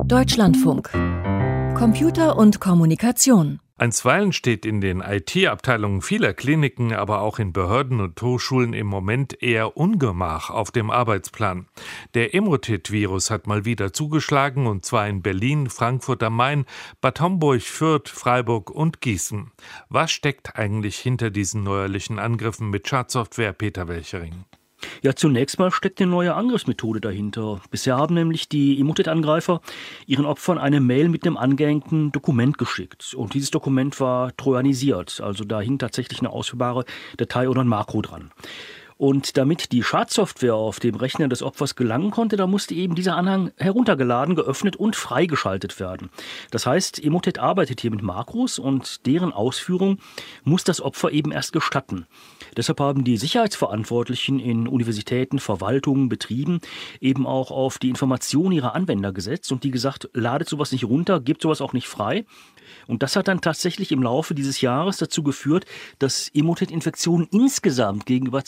Deutschlandfunk. Computer und Kommunikation. Einstweilen steht in den IT-Abteilungen vieler Kliniken, aber auch in Behörden und Hochschulen im Moment eher Ungemach auf dem Arbeitsplan. Der Emotet-Virus hat mal wieder zugeschlagen, und zwar in Berlin, Frankfurt am Main, Bad Homburg, Fürth, Freiburg und Gießen. Was steckt eigentlich hinter diesen neuerlichen Angriffen mit Schadsoftware, Peter Welchering? Ja, zunächst mal steckt eine neue Angriffsmethode dahinter. Bisher haben nämlich die Emotet-Angreifer ihren Opfern eine Mail mit einem angehängten Dokument geschickt. Und dieses Dokument war trojanisiert, also da hing tatsächlich eine ausführbare Datei oder ein Makro dran. Und damit die Schadsoftware auf dem Rechner des Opfers gelangen konnte, da musste eben dieser Anhang heruntergeladen, geöffnet und freigeschaltet werden. Das heißt, Emotet arbeitet hier mit Makros und deren Ausführung muss das Opfer eben erst gestatten. Deshalb haben die Sicherheitsverantwortlichen in Universitäten, Verwaltungen, Betrieben eben auch auf die Information ihrer Anwender gesetzt und die gesagt, ladet sowas nicht runter, gebt sowas auch nicht frei. Und das hat dann tatsächlich im Laufe dieses Jahres dazu geführt, dass Emotet-Infektionen insgesamt gegenüber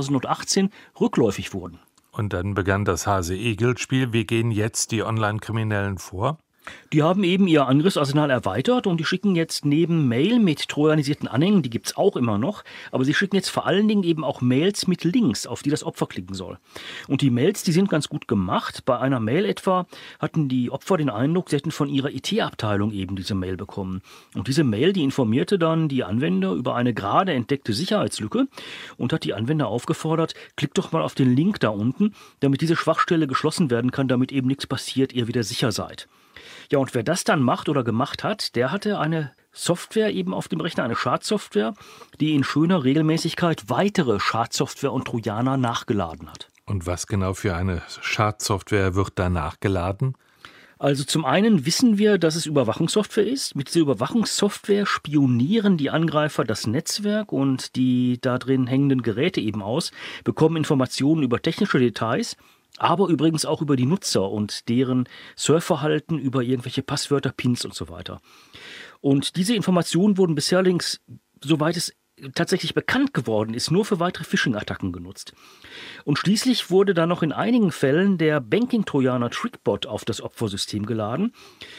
2018 rückläufig wurden. Und dann begann das Hase-Igel-Spiel. Wie gehen jetzt die Online-Kriminellen vor? Die haben eben ihr Angriffsarsenal erweitert und die schicken jetzt neben Mail mit trojanisierten Anhängen, die gibt's auch immer noch, aber sie schicken jetzt vor allen Dingen eben auch Mails mit Links, auf die das Opfer klicken soll. Und die Mails, die sind ganz gut gemacht. Bei einer Mail etwa hatten die Opfer den Eindruck, sie hätten von ihrer IT-Abteilung eben diese Mail bekommen. Und diese Mail, die informierte dann die Anwender über eine gerade entdeckte Sicherheitslücke und hat die Anwender aufgefordert, klickt doch mal auf den Link da unten, damit diese Schwachstelle geschlossen werden kann, damit eben nichts passiert, ihr wieder sicher seid. Ja, und wer das dann macht oder gemacht hat, der hatte eine Software eben auf dem Rechner, eine Schadsoftware, die in schöner Regelmäßigkeit weitere Schadsoftware und Trojaner nachgeladen hat. Und was genau für eine Schadsoftware wird da nachgeladen? Also zum einen wissen wir, dass es Überwachungssoftware ist. Mit dieser Überwachungssoftware spionieren die Angreifer das Netzwerk und die da drin hängenden Geräte eben aus, bekommen Informationen über technische Details, aber übrigens auch über die Nutzer und deren Surfverhalten, über irgendwelche Passwörter, Pins und so weiter. Und diese Informationen wurden bisher allerdings, soweit es tatsächlich bekannt geworden ist, nur für weitere Phishing-Attacken genutzt. Und schließlich wurde dann noch in einigen Fällen der Banking-Trojaner Trickbot auf das Opfersystem geladen.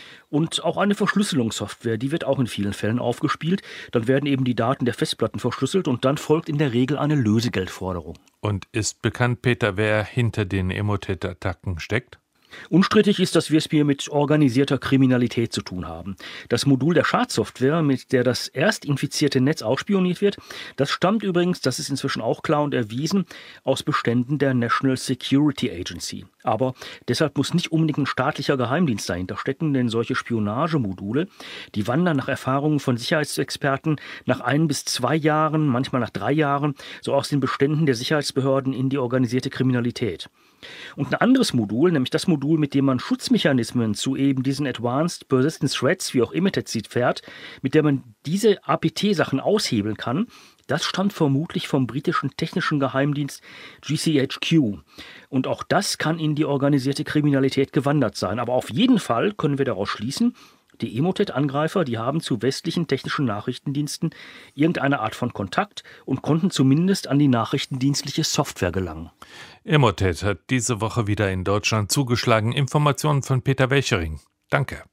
Und auch eine Verschlüsselungssoftware, die wird auch in vielen Fällen aufgespielt. Dann werden eben die Daten der Festplatten verschlüsselt und dann folgt in der Regel eine Lösegeldforderung. Und ist bekannt, Peter, wer hinter den Emotet-Attacken steckt? Unstrittig ist, dass wir es hier mit organisierter Kriminalität zu tun haben. Das Modul der Schadsoftware, mit der das erst infizierte Netz ausspioniert wird, das stammt übrigens, das ist inzwischen auch klar und erwiesen, aus Beständen der National Security Agency. Aber deshalb muss nicht unbedingt ein staatlicher Geheimdienst dahinter stecken, denn solche Spionagemodule, die wandern nach Erfahrungen von Sicherheitsexperten nach 1 bis 2 Jahren, manchmal nach 3 Jahren, so aus den Beständen der Sicherheitsbehörden in die organisierte Kriminalität. Und ein anderes Modul, nämlich das Modul, mit dem man Schutzmechanismen zu eben diesen Advanced Persistent Threats, wie auch Emotet sieht, fährt, mit der man diese APT-Sachen aushebeln kann, das stammt vermutlich vom britischen technischen Geheimdienst GCHQ. Und auch das kann in die organisierte Kriminalität gewandert sein. Aber auf jeden Fall können wir daraus schließen, die Emotet-Angreifer, die haben zu westlichen technischen Nachrichtendiensten irgendeine Art von Kontakt und konnten zumindest an die nachrichtendienstliche Software gelangen. Emotet hat diese Woche wieder in Deutschland zugeschlagen. Informationen von Peter Welchering. Danke.